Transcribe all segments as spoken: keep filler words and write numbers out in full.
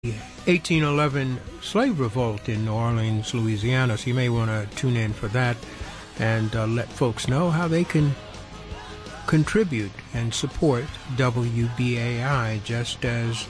eighteen eleven slave revolt in New Orleans, Louisiana. So you may want to tune in for that and uh, let folks know how they can contribute and support W B A I, just as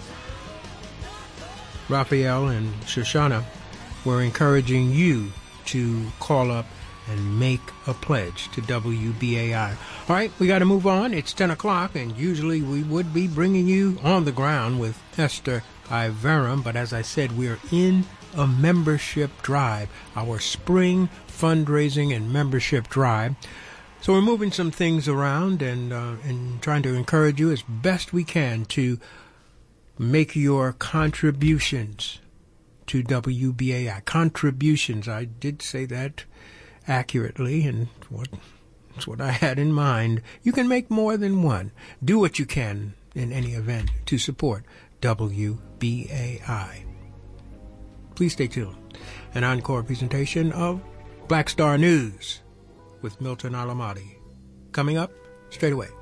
Raphael and Shoshana were encouraging you to call up and make a pledge to W B A I. All right, we got to move on. It's ten o'clock, and usually we would be bringing you On the Ground with Esther Iverum, but as I said, we're in a membership drive, our spring fundraising and membership drive. So we're moving some things around and uh, and trying to encourage you as best we can to make your contributions to W B A I. Contributions, I did say that accurately, and what that's what I had in mind. You can make more than one. Do what you can in any event to support W B A I. Please stay tuned. An encore presentation of Black Star News with Milton Alamati. Coming up straight away.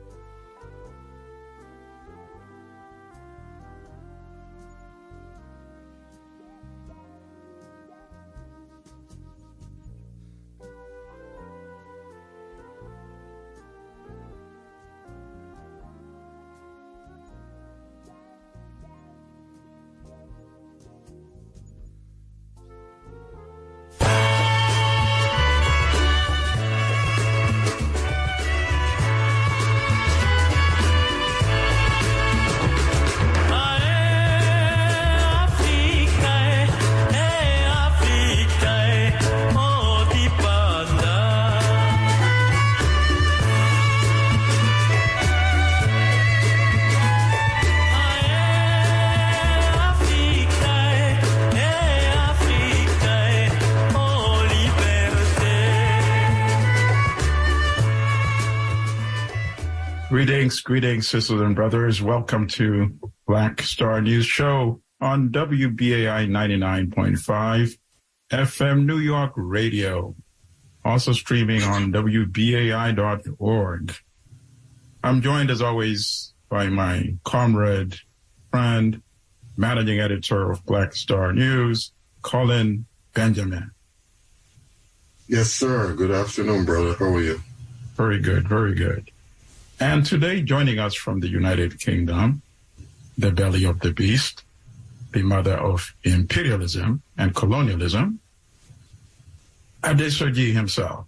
Greetings, greetings, sisters and brothers. Welcome to Black Star News Show on W B A I ninety-nine point five F M New York Radio, also streaming on W B A I dot org. I'm joined, as always, by my comrade, friend, managing editor of Black Star News, Colin Benjamin. Yes, sir. Good afternoon, brother. How are you? Very good, very good. And today, joining us from the United Kingdom, the belly of the beast, the mother of imperialism and colonialism, Adesoji himself.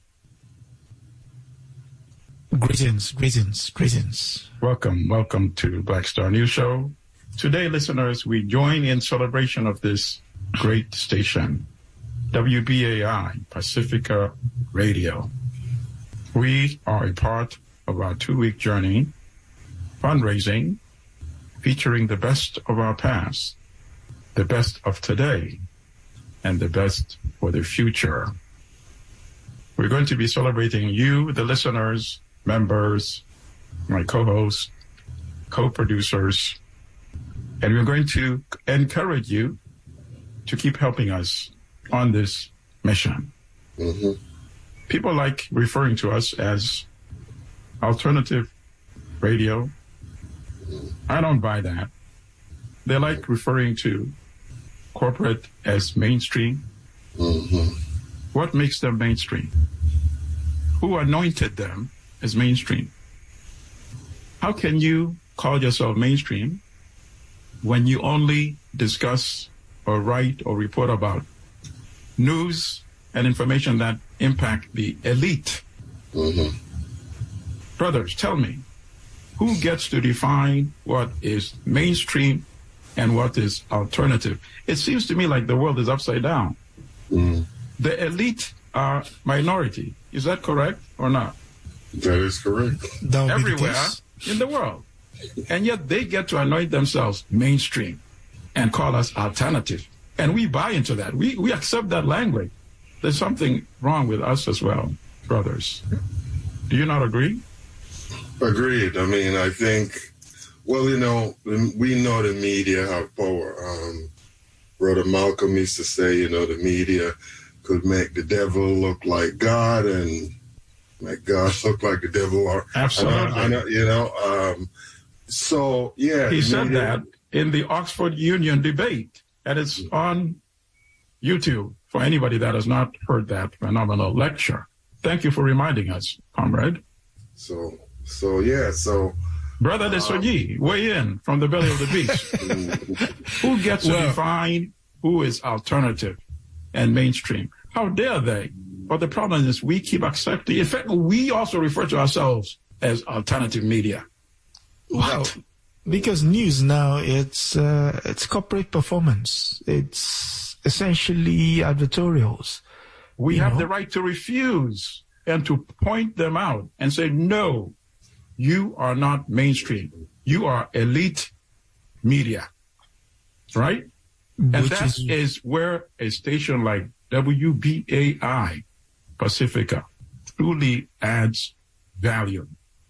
Greetings, greetings, greetings. Welcome, welcome to Black Star News Show. Today, listeners, we join in celebration of this great station, W B A I, Pacifica Radio. We are a part of our two-week journey, fundraising, featuring the best of our past, the best of today, and the best for the future. We're going to be celebrating you, the listeners, members, my co-hosts, co-producers, and we're going to encourage you to keep helping us on this mission. Mm-hmm. People like referring to us as alternative radio. I don't buy that. They like referring to corporate as mainstream. Mm-hmm. What makes them mainstream? Who anointed them as mainstream? How can you call yourself mainstream when you only discuss or write or report about news and information that impact the elite? Mm-hmm. Brothers, tell me, who gets to define what is mainstream and what is alternative? It seems to me like the world is upside down. Mm. The elite are minority. Is that correct or not? That is correct. That Everywhere in the world. And yet they get to anoint themselves mainstream and call us alternative. And we buy into that. We, we accept that language. There's something wrong with us as well, brothers. Do you not agree? Agreed. I mean, I think, well, you know, we know the media have power. Um, Brother Malcolm used to say, you know, the media could make the devil look like God and make God look like the devil. Or, Absolutely. I know, I know, you know, um, so, yeah. He said media, that. in the Oxford Union debate. And it's on YouTube for anybody that has not heard that phenomenal lecture. Thank you for reminding us, comrade. So, so yeah, so. Brother Desoji, um, weigh in from the belly of the beast. Who gets well, to define who is alternative and mainstream? How dare they? But the problem is we keep accepting. In fact, we also refer to ourselves as alternative media. What? Well, because news now, it's uh, it's corporate performance. It's essentially advertorials. We have know? the right to refuse and to point them out and say, no, you are not mainstream. You are elite media, right? Which and that is... is where a station like W B A I Pacifica truly adds value.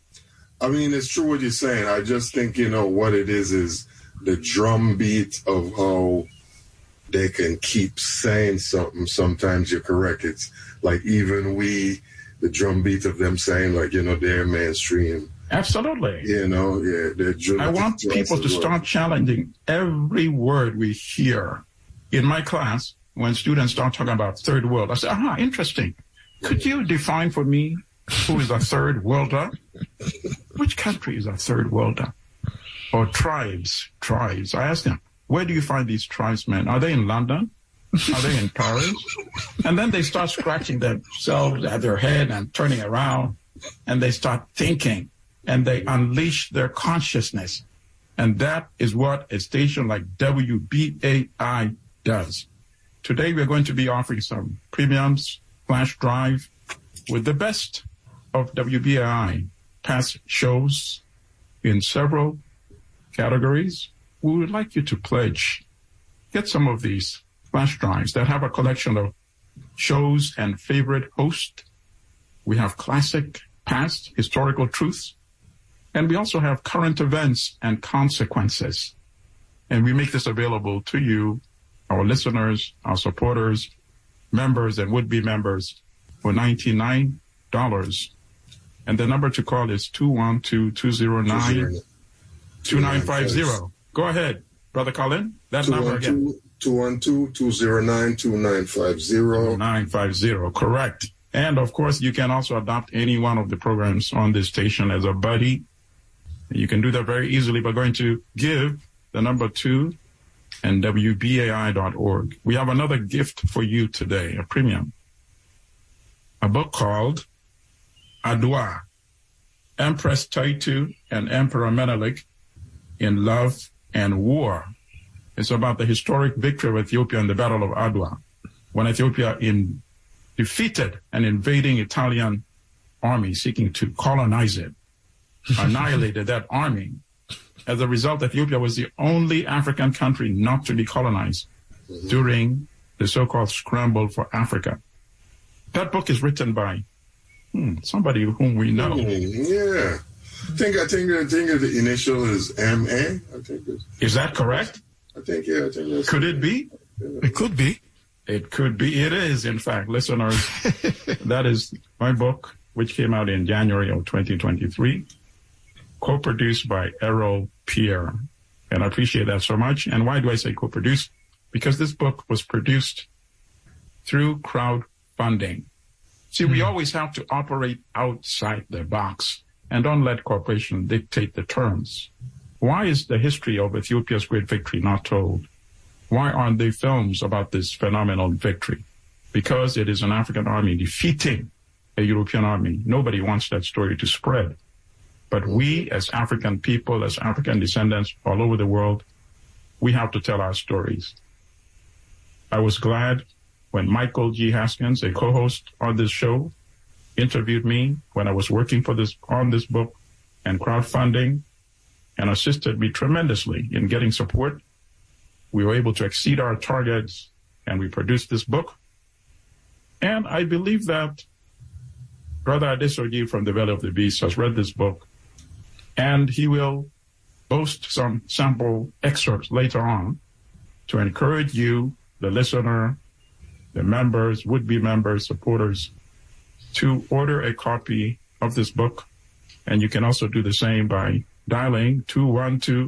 I mean, it's true what you're saying. I just think, you know, what it is is the drumbeat of how they can keep saying something. Sometimes you're correct. It's like even we, the drumbeat of them saying, like, you know, they're mainstream. Absolutely. You know, yeah. They're I want people to well. start challenging every word we hear. In my class, when students start talking about third world, I say, aha, interesting. Could you define for me who is a third worlder? Which country is a third worlder? Or tribes, tribes. I ask them, where do you find these tribesmen? Are they in London? Are they in Paris? And then they start scratching themselves at their head and turning around, and they start thinking, and they unleash their consciousness. And that is what a station like W B A I does. Today, we're going to be offering some premiums, flash drive, with the best of W B A I past shows in several categories. We would like you to pledge. Get some of these flash drives that have a collection of shows and favorite hosts. We have classic, past, historical truths. And we also have current events and consequences. And we make this available to you, our listeners, our supporters, members, and would-be members for ninety-nine dollars. And the number to call is two one two, two zero nine, two nine five zero. Go ahead, Brother Colin. That number again. two one two, two zero nine, two nine five zero. two nine five zero, correct. And, of course, you can also adopt any one of the programs on this station as a buddy. You can do that very easily by going to give the number two and W B A I dot org. We have another gift for you today, a premium. A book called Adwa, Empress Taitu and Emperor Menelik in Love and War. It's about the historic victory of Ethiopia in the Battle of Adwa, when Ethiopia in, defeated an invading Italian army seeking to colonize it, annihilated that army. As a result, Ethiopia was the only African country not to be colonized mm-hmm. during the so-called scramble for Africa. That book is written by hmm, somebody whom we know. Mm, yeah. I think, I think, I think the initial is M A. I think it's, is that correct? I think, yeah. I think that's could it be? Yeah. It could be. It could be. It is, in fact, listeners. That is my book, which came out in January of twenty twenty-three, co-produced by Errol Pierre. And I appreciate that so much. And why do I say co-produced? Because this book was produced through crowdfunding. See, mm-hmm. we always have to operate outside the box and don't let corporations dictate the terms. Why is the history of Ethiopia's great victory not told? Why aren't there films about this phenomenal victory? Because it is an African army defeating a European army. Nobody wants that story to spread. But we, as African people, as African descendants all over the world, we have to tell our stories. I was glad when Michael G. Haskins, a co-host on this show, interviewed me when I was working for this on this book and crowdfunding, and assisted me tremendously in getting support. We were able to exceed our targets, and we produced this book. And I believe that Brother Adesoji from the Valley of the Beast has read this book, and he will post some sample excerpts later on to encourage you, the listener, the members, would-be members, supporters, to order a copy of this book. And you can also do the same by dialing two one two,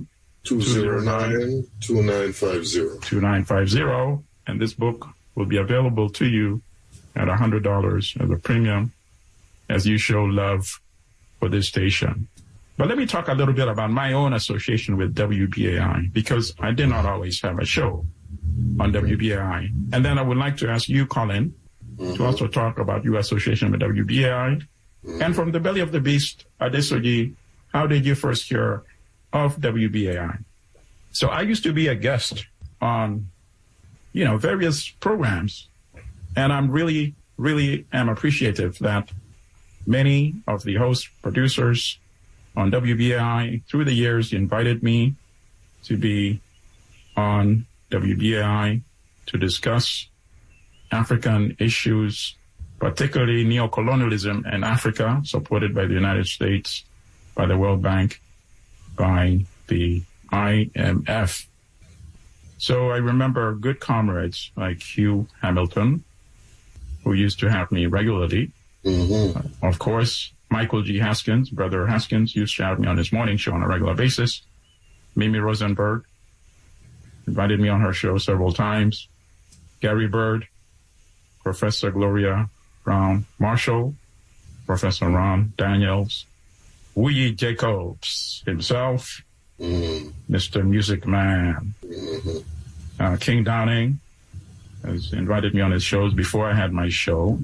two zero nine, two nine five zero. two nine five zero. And this book will be available to you at one hundred dollars as a premium as you show love for this station. But let me talk a little bit about my own association with W B A I, because I did not always have a show on W B A I. And then I would like to ask you, Colin, mm-hmm. to also talk about your association with W B A I. Mm-hmm. And from the belly of the beast, Adesoji, how did you first hear of W B A I? So I used to be a guest on, you know, various programs. And I'm really, really am appreciative that many of the host producers on W B A I through the years invited me to be on W B A I to discuss African issues, particularly neocolonialism in Africa, supported by the United States, by the World Bank, by the I M F. So I remember good comrades like Hugh Hamilton, who used to have me regularly. Mm-hmm. Uh, of course, Michael G. Haskins, Brother Haskins, used to have me on his morning show on a regular basis. Mimi Rosenberg invited me on her show several times. Gary Bird, Professor Gloria Brown Marshall, Professor Ron Daniels, Wuyi Jacobs himself, mm-hmm. Mister Music Man, mm-hmm. uh, King Downing has invited me on his shows before I had my show.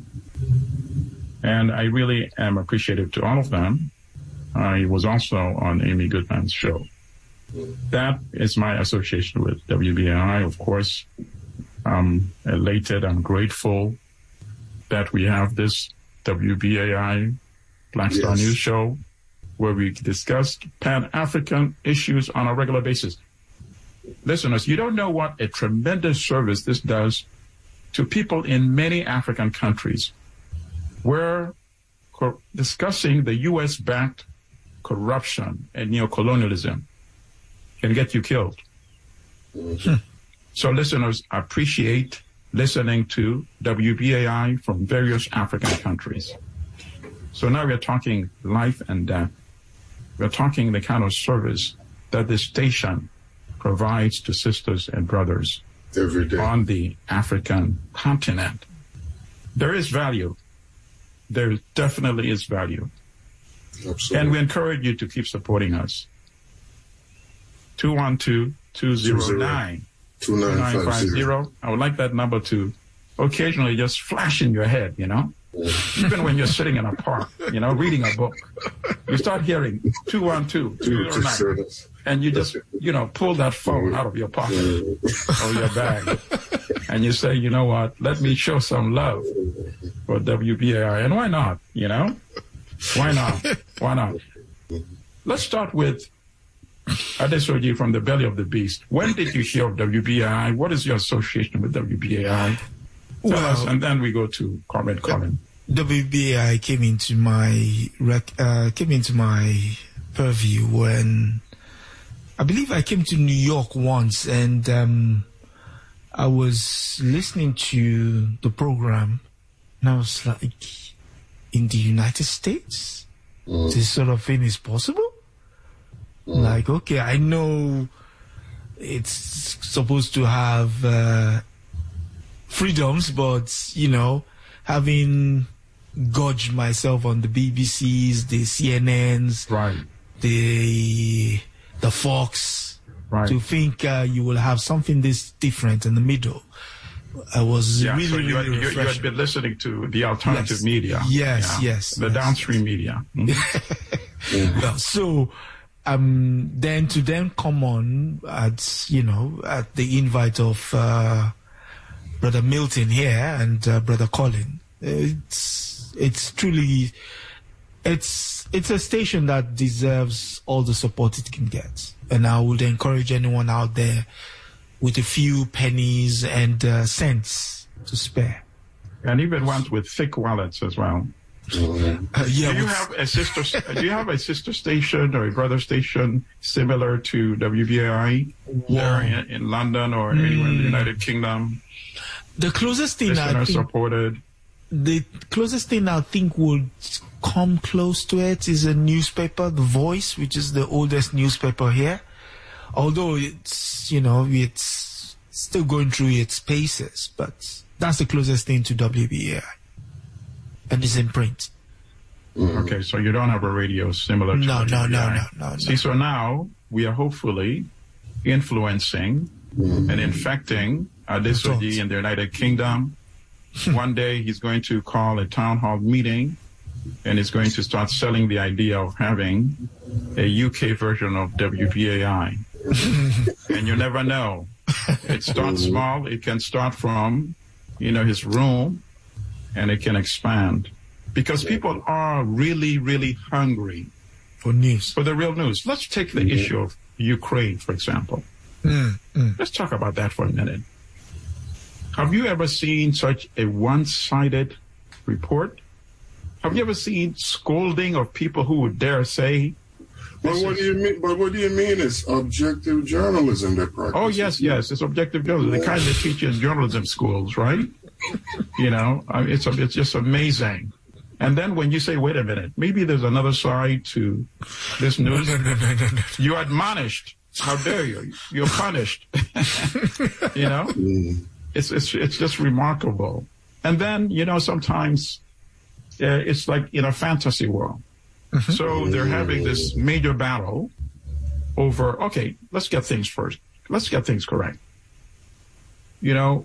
And I really am appreciative to all of them. I was also on Amy Goodman's show. That is my association with W B A I. Of course, I'm elated, I'm grateful that we have this W B A I Black Star yes. News show where we discuss Pan-African issues on a regular basis. Listeners, you don't know what a tremendous service this does to people in many African countries. We're co- discussing the U S-backed corruption and neocolonialism can get you killed. Mm-hmm. So listeners, appreciate listening to W B A I from various African countries. So now we're talking life and death. We're talking the kind of service that this station provides to sisters and brothers every day on the African continent. There is value. There definitely is value. Absolutely. And we encourage you to keep supporting us. two one two, two zero nine, two nine five zero. I would like that number to occasionally just flash in your head, you know? Even when you're sitting in a park, you know, reading a book. You start hearing two one two, two zero nine. And you just, you know, pull that phone out of your pocket or your bag. And you say, you know what, let me show some love for W B A I. And why not, you know? Why not? Why not? Let's start with Adesoji from the belly of the beast. When did you hear of W B A I? What is your association with W B A I? Tell well, us, and then we go to Comrade Colin. W B A I came into my rec- uh, came into my purview when I believe I came to New York once, and um, I was listening to the program, and I was like, in the United States, mm. this sort of thing is possible? Mm. Like, okay, I know it's supposed to have uh, freedoms, but, you know, having gorged myself on the B B Cs, the C N Ns, right. the the Fox, right. to think uh, you will have something this different in the middle. I was yeah, really, so you, really had, you, you had been listening to the alternative yes. media. Yes, yeah. yes. The yes, downstream yes. media. Mm-hmm. Well, so um, then to then come on at, you know, at the invite of uh, Brother Milton here and uh, Brother Colin, it's it's truly, it's it's a station that deserves all the support it can get. And I would encourage anyone out there with a few pennies and uh, cents to spare. And even ones with thick wallets as well. Mm-hmm. Uh, yeah, do you have a sister? Do you have a sister station or a brother station similar to W B A I there in, in London or mm. anywhere in the United Kingdom? The closest thing Listener I think, supported. The closest thing I think would come close to it is a newspaper, The Voice, which is the oldest newspaper here. although it's, you know, it's still going through its paces, but that's the closest thing to W B A I. And it's in print. Okay, so you don't have a radio similar to no, no, no, no, no, no. See, so now we are hopefully influencing mm-hmm. and infecting Adesoji in the United Kingdom. One day he's going to call a town hall meeting and he's going to start selling the idea of having a U K version of W B A I. And you never know. It starts small. It can start from, you know, his room, and it can expand. Because people are really, really hungry for news, for the real news. Let's take the mm-hmm. issue of Ukraine, for example. Mm, mm. Let's talk about that for a minute. Have you ever seen such a one-sided report? Have you ever seen scolding of people who would dare say? But what do you mean? But what do you mean? It's objective journalism that practices. Oh yes, yes, it's objective journalism. The kind they teach in journalism schools, right? You know, I mean, it's it's just amazing. And then when you say, wait a minute, maybe there's another side to this news, no, no, no, no, no. You're admonished. How dare you? You're punished. You know, mm. it's it's it's just remarkable. And then, you know, sometimes uh, it's like in a fantasy world. Mm-hmm. So they're having this major battle over, okay, let's get things first. Let's get things correct. You know,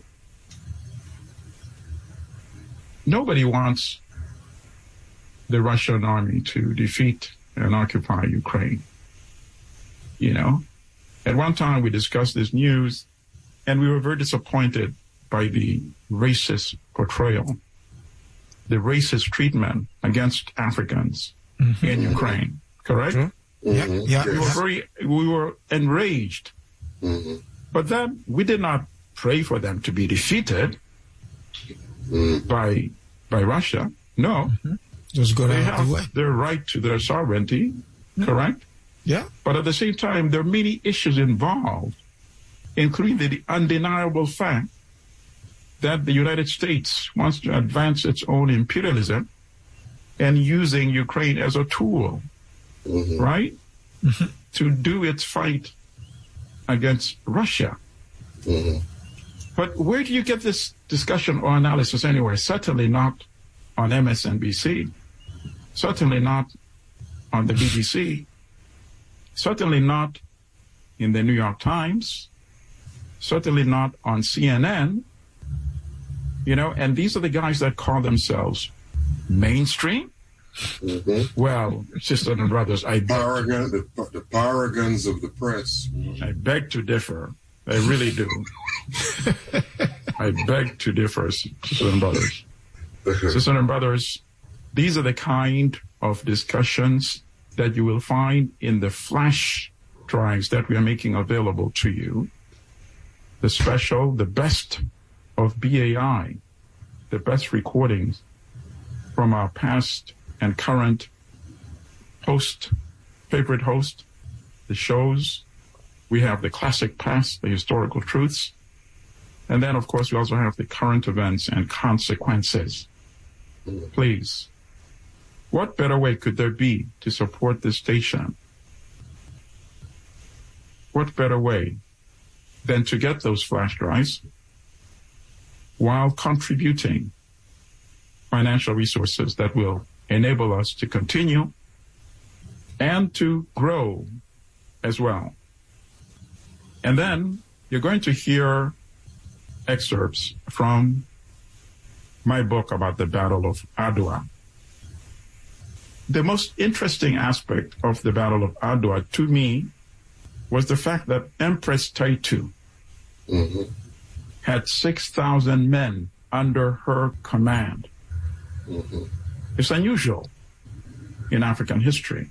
nobody wants the Russian army to defeat and occupy Ukraine. You know, at one time we discussed this news and we were very disappointed by the racist portrayal, the racist treatment against Africans mm-hmm. in Ukraine, correct? Mm-hmm. Yeah, yeah. We were very, we were enraged. Mm-hmm. But then we did not pray for them to be defeated mm-hmm. by by Russia. No. Mm-hmm. Just go they out have the way. Their right to their sovereignty, mm-hmm. correct? Yeah. But at the same time, there are many issues involved, including the undeniable fact that the United States wants to advance its own imperialism and using Ukraine as a tool, mm-hmm. right, mm-hmm. to do its fight against Russia. Mm-hmm. But where do you get this discussion or analysis anyway? Certainly not on M S N B C, certainly not on the B B C, certainly not in the New York Times, certainly not on C N N, you know, and these are the guys that call themselves mainstream. Mm-hmm. Well, sisters and brothers, I beg Paragon, the, the paragons of the press. I beg to differ. I really do. I beg to differ, sisters and brothers. Sisters and brothers, these are the kind of discussions that you will find in the flash drives that we are making available to you. The special, the best of B A I, the best recordings from our past and current host, favorite host, the shows. We have the classic past, the historical truths. And then, of course, we also have the current events and consequences. Please, what better way could there be to support this station? What better way than to get those flash drives while contributing financial resources that will enable us to continue and to grow as well. And then you're going to hear excerpts from my book about the Battle of Adwa. The most interesting aspect of the Battle of Adwa to me was the fact that Empress Taitu mm-hmm. had six thousand men under her command. Mm-hmm. It's unusual in African history.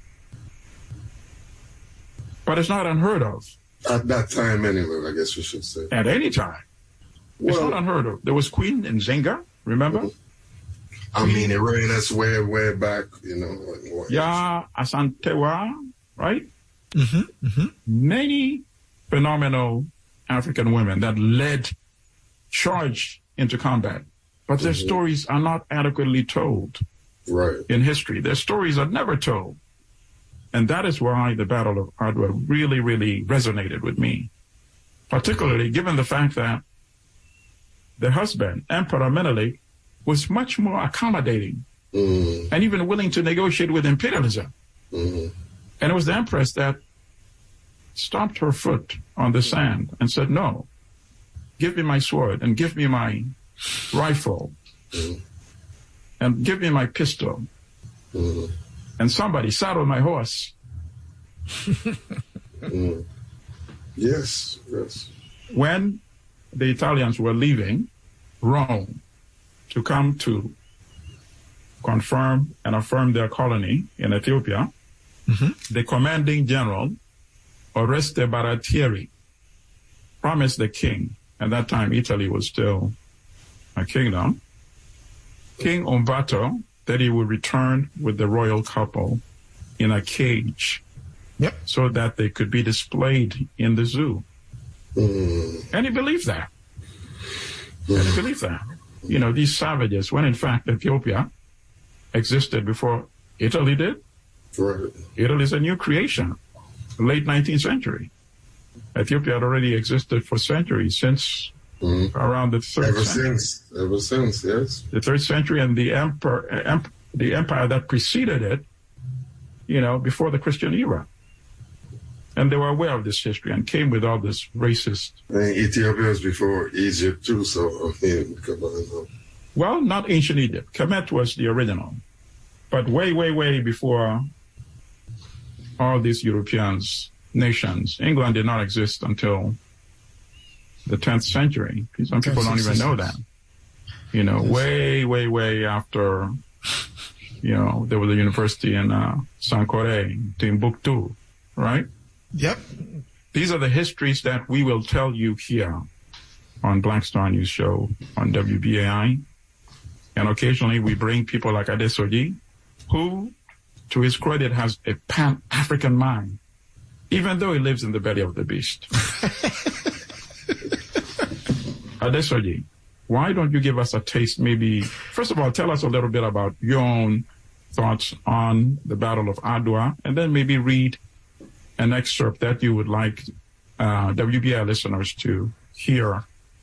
But it's not unheard of. At that time, anyway, I guess we should say. At any time. It's well, not unheard of. There was Queen Nzinga, remember? Mm-hmm. I mean, it ran us way, way back, you know. Yeah, Asantewa, right? Mm-hmm, mm-hmm. Many phenomenal African women that led, charged into combat. But their mm-hmm. stories are not adequately told right. in history. Their stories are never told And that is why the Battle of Adwa really, really resonated with me, particularly given the fact that the husband, Emperor Menelik, was much more accommodating mm. and even willing to negotiate with imperialism. Mm. And it was the Empress that stomped her foot on the sand and said, no, give me my sword and give me my rifle mm. and give me my pistol. Mm. And somebody saddle my horse. mm. Yes, yes. When the Italians were leaving Rome to come to confirm and affirm their colony in Ethiopia, mm-hmm. the commanding general, Oreste Baratieri, promised the king, at that time Italy was still a kingdom, King Umberto, that he would return with the royal couple in a cage, yep. so that they could be displayed in the zoo. Mm. And he believed that. Mm. And he believed that. You know, these savages, when in fact Ethiopia existed before Italy did. Right. Italy is a new creation, late nineteenth century. Ethiopia had already existed for centuries, since mm. around the third ever century. since, ever since, yes. The third century, and the emperor, emp, the empire that preceded it, you know, before the Christian era. And they were aware of this history and came with all this racist. And Ethiopia was before Egypt too, so I mean, come on. Well, not ancient Egypt. Kemet was the original, but way, way, way before all these Europeans, nations. England did not exist until the tenth century. Some people don't even know that. You know, way, way, way after, you know, there was a university in uh, Sankore, Timbuktu, right? Yep. These are the histories that we will tell you here on Black Star News Show on W B A I. And occasionally we bring people like Adesoji, who, to his credit, has a Pan-African mind, even though he lives in the belly of the beast. Adesoji, why don't you give us a taste, maybe, first of all, tell us a little bit about your own thoughts on the Battle of Adwa, and then maybe read an excerpt that you would like uh, W B I listeners to hear.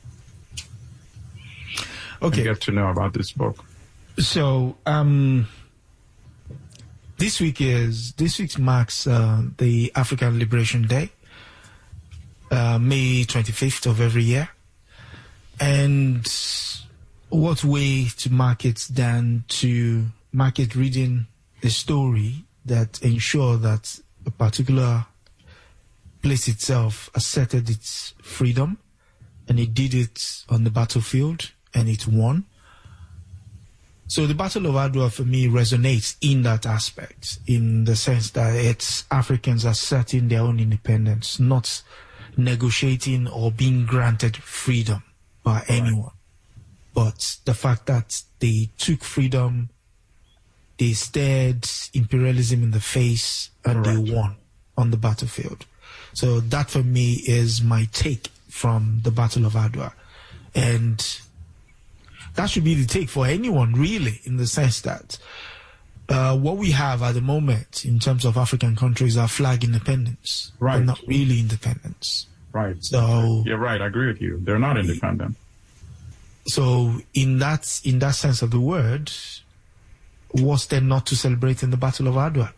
Okay. And get to know about this book. So, um, this week is, this week marks uh, the African Liberation Day, uh, May twenty-fifth of every year. And what way to mark it than to mark it reading a story that ensure that a particular place itself asserted its freedom, and it did it on the battlefield, and it won. So the Battle of Adwa for me resonates in that aspect, in the sense that it's Africans asserting their own independence, not negotiating or being granted freedom by right. anyone. But the fact that they took freedom, they stared imperialism in the face, and Correct. They won on the battlefield. So that for me is my take from the Battle of Adwa. And that should be the take for anyone, really, in the sense that uh, what we have at the moment in terms of African countries are flag independence, right? But not really independence. Right. So you're right. I agree with you. They're not independent. So in that in that sense of the word, what's there not to celebrate in the Battle of Adwa?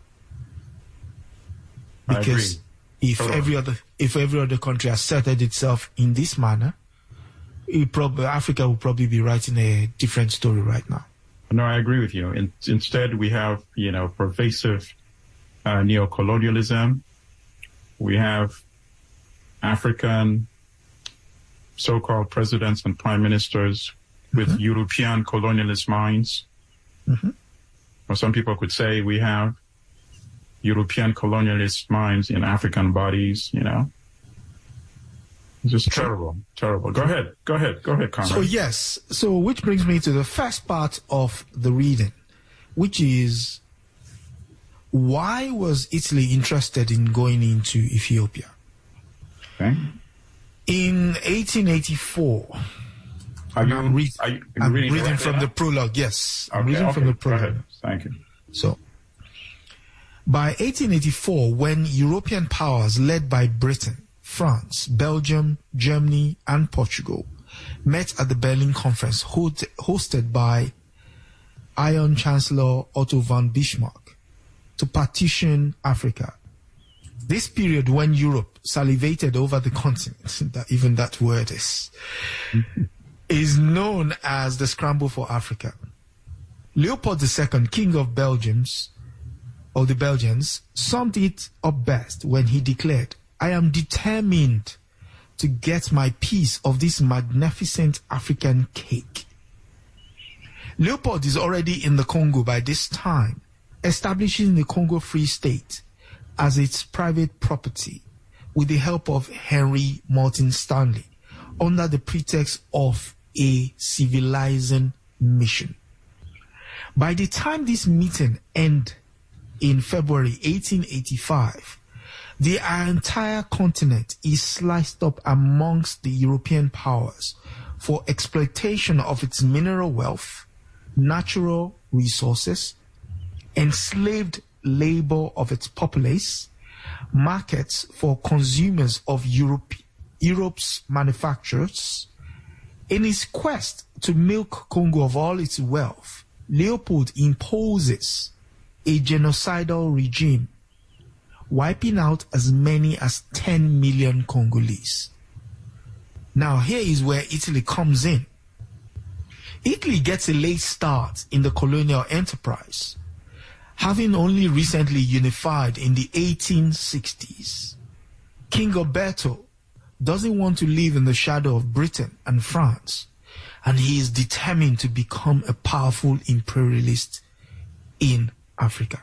Because if totally. every other if every other country asserted itself in this manner, it probably, Africa will probably be writing a different story right now. No, I agree with you. In, instead, we have, you know, pervasive uh, neocolonialism. We have African so-called presidents and prime ministers with mm-hmm. European colonialist minds. Mm-hmm. Or some people could say we have European colonialist minds in African bodies, you know. It's just terrible, terrible. Go ahead, go ahead, go ahead, Conrad. So yes, so which brings me to the first part of the reading, which is, why was Italy interested in going into Ethiopia? Okay. In eighteen eighty-four, are you, I'm, read, are you I'm reading, reading from now? the prologue, yes. Okay, I'm reading okay, from the prologue. Go ahead. Thank you. So, By eighteen eighty-four, when European powers led by Britain, France, Belgium, Germany, and Portugal met at the Berlin Conference hosted by Iron Chancellor Otto von Bismarck to partition Africa. This period when Europe salivated over the continent, that even that word is, is known as the Scramble for Africa. Leopold the Second, King of Belgium's, or the Belgians, summed it up best when he declared, "I am determined to get my piece of this magnificent African cake." Leopold is already in the Congo by this time, establishing the Congo Free State as its private property with the help of Henry Morton Stanley under the pretext of a civilizing mission. By the time this meeting ended in February eighteen eighty-five, the entire continent is sliced up amongst the European powers for exploitation of its mineral wealth, natural resources, enslaved labor of its populace, markets for consumers of Europe, Europe's manufacturers. In his quest to milk Congo of all its wealth, Leopold imposes a genocidal regime, wiping out as many as ten million Congolese. Now here is where Italy comes in. Italy gets a late start in the colonial enterprise, having only recently unified in the eighteen sixties. King Umberto doesn't want to live in the shadow of Britain and France, and he is determined to become a powerful imperialist in Africa.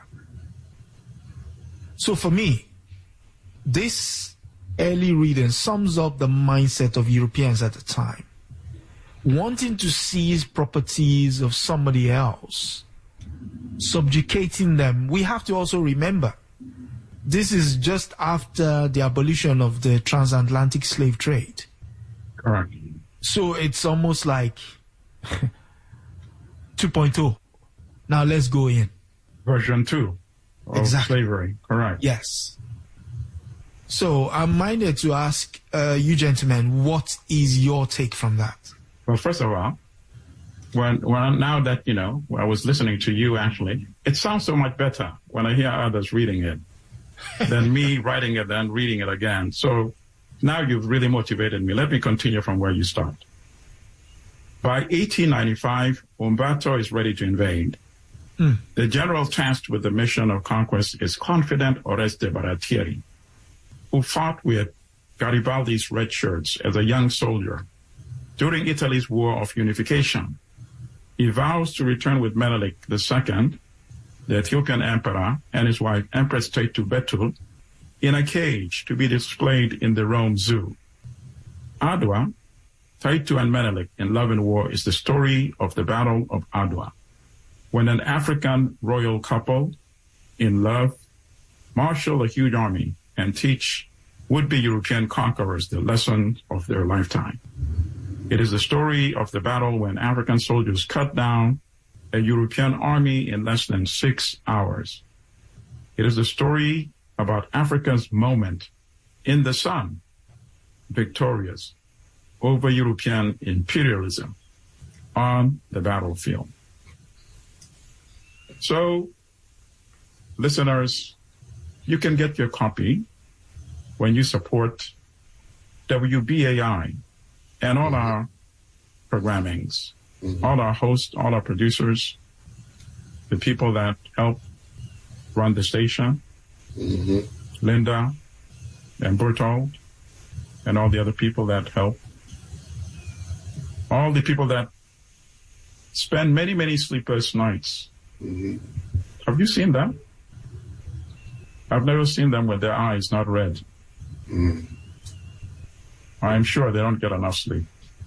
So for me, this early reading sums up the mindset of Europeans at the time, wanting to seize properties of somebody else, subjugating them. We have to also remember, this is just after the abolition of the transatlantic slave trade. Correct. So it's almost like two point oh. Now let's go in. Version two of Exactly. slavery. Correct. Yes. So I'm minded to ask uh, you gentlemen, what is your take from that? Well, first of all, when, when now that, you know, I was listening to you actually, it sounds so much better when I hear others reading it than me writing it and reading it again. So now you've really motivated me. Let me continue from where you start. By eighteen ninety-five, Umberto is ready to invade. Mm. The general tasked with the mission of conquest is Confident Oreste Baratieri, who fought with Garibaldi's red shirts as a young soldier during Italy's War of Unification. He vows to return with Menelik the Second, the Ethiopian emperor, and his wife, Empress Teitu Betul, in a cage to be displayed in the Rome Zoo. Adwa, Teitu and Menelik in Love and War is the story of the Battle of Adwa, when an African royal couple in love marshal a huge army and teach would-be European conquerors the lesson of their lifetime. It is the story of the battle when African soldiers cut down a European army in less than six hours. It is the story about Africa's moment in the sun, victorious over European imperialism on the battlefield. So, listeners, you can get your copy when you support W B A I and all our programmings, mm-hmm. all our hosts, all our producers, the people that help run the station, mm-hmm. Linda and Bertold, and all the other people that help, all the people that spend many, many sleepless nights. Mm-hmm. Have you seen them? I've never seen them with their eyes not red. Mm. I'm sure they don't get enough sleep.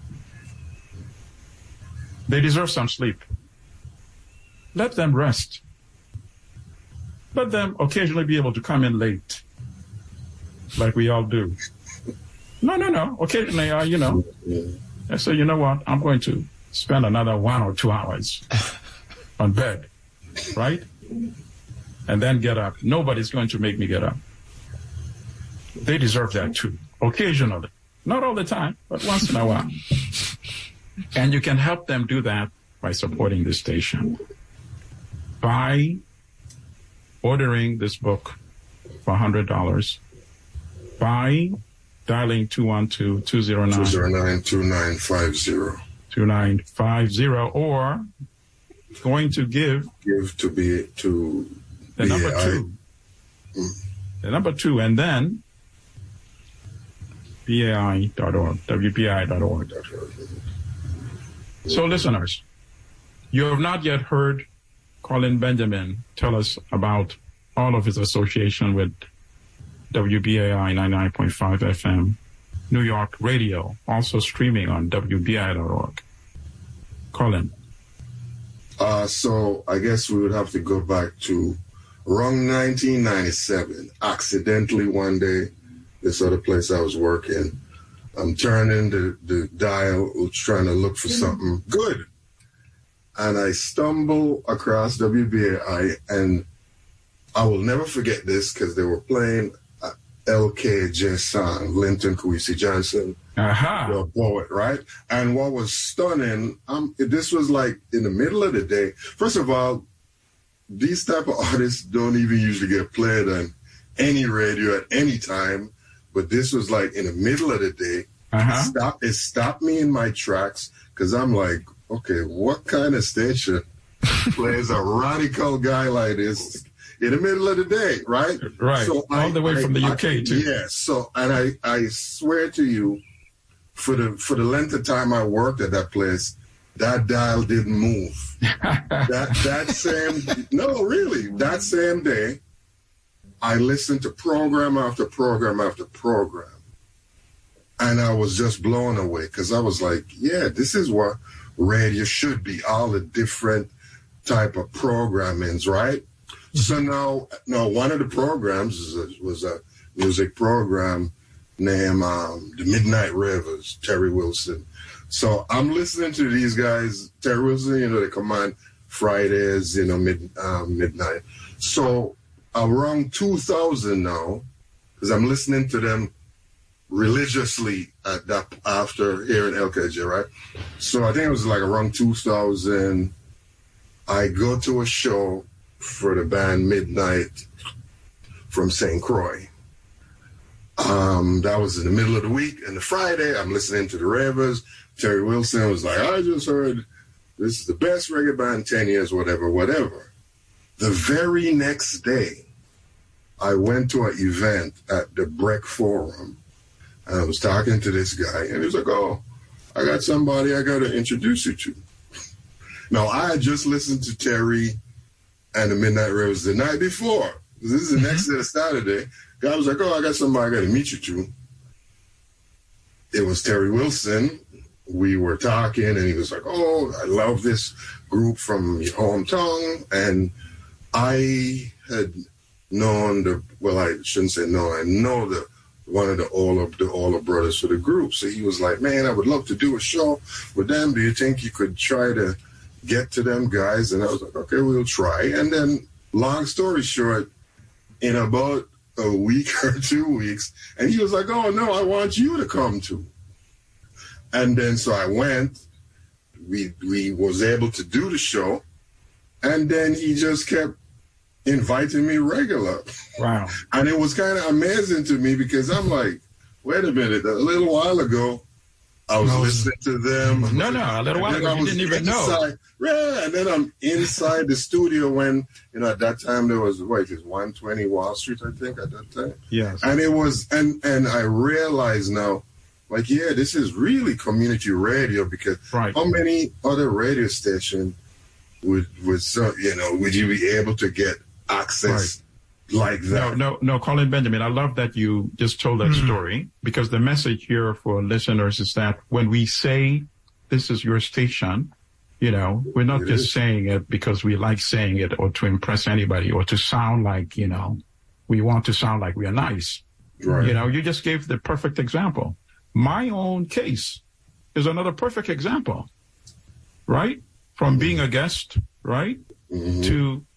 They deserve some sleep. Let them rest. Let them occasionally be able to come in late, like we all do. No, no, no. Occasionally, uh, you know, I say, you know what? I'm going to spend another one or two hours on bed, right? and then get up. Nobody's going to make me get up. They deserve that too, occasionally. Not all the time, but once in a while. And you can help them do that by supporting the station. By ordering this book for one hundred dollars. By dialing two one two, two zero nine, two zero nine, two nine five zero. two nine five zero, or going to give give to be to the B A I. number two mm. the number two and then B A I dot org, W B A I dot org. So listeners, you have not yet heard Colin Benjamin tell us about all of his association with W B A I ninety-nine point five F M, New York Radio, also streaming on W B A I dot org. Colin. Uh, so I guess we would have to go back to around nineteen ninety-seven. Accidentally one day, this other place I was working, I'm turning the, the dial, trying to look for something good. And I stumble across W B A I, and I will never forget this because they were playing L K J song, Linton Kwesi Johnson, uh-huh. the poet, right? And what was stunning, um, this was like in the middle of the day. First of all, these type of artists don't even usually get played on any radio at any time, but this was like in the middle of the day. Uh-huh. It stopped, it stopped me in my tracks because I'm like, okay, what kind of station plays a radical guy like this in the middle of the day, right? Right. So all I, the way I, from the I, U K too. Yeah. So, and I, I swear to you, for the for the length of time I worked at that place, that dial didn't move. that that same no, really, that same day, I listened to program after program after program, and I was just blown away because I was like, yeah, this is what radio should be. All the different type of programmings, right? So now, now one of the programs was a, was a music program named um, The Midnight Ravers, Terry Wilson. So I'm listening to these guys, Terry Wilson, you know, they come on Fridays, you know, mid um, midnight. So around two thousand now, because I'm listening to them religiously at that after hearing L K J, right? So I think it was like around two thousand. I go to a show for the band Midnight from Saint Croix. Um, that was in the middle of the week. And the Friday, I'm listening to the Ravers. Terry Wilson was like, I just heard this is the best reggae band in ten years, whatever, whatever. The very next day, I went to an event at the Breck Forum. And I was talking to this guy, and he was like, oh, I got somebody I got to introduce you to. Now, I had just listened to Terry and the Midnight Ravers the night before. This is the mm-hmm. next day of Saturday. Guy was like, oh, I got somebody I got to meet you to. It was Terry Wilson. We were talking, and he was like, oh, I love this group from your hometown. And I had known the, well, I shouldn't say no, I know the one of the Ola, the Ola brothers for the group. So he was like, man, I would love to do a show with them. Do you think you could try to get to them guys? And I was like, okay, we'll try. And then, long story short, in about a week or two weeks, and he was like, oh, no, I want you to come too. And then so I went, we we was able to do the show, and then he just kept inviting me regular. Wow. And it was kind of amazing to me because I'm like, wait a minute, a little while ago, I was no. listening to them. No, no, a little while ago, you didn't even inside, know. Yeah, and then I'm inside the studio when, you know, at that time there was, wait, it's one twenty Wall Street, I think, at that time. Yes. And it was, and, and I realize now, like, yeah, this is really community radio because right. how many other radio stations would, would, you know, would you be able to get access right. like that? No, no, no, Colin Benjamin, I love that you just told that mm-hmm. story because the message here for listeners is that when we say this is your station, you know, we're not it just is. saying it because we like saying it or to impress anybody or to sound like, you know, we want to sound like we are nice. Right. You know, you just gave the perfect example. My own case is another perfect example, right? From being a guest, right? Mm-hmm. To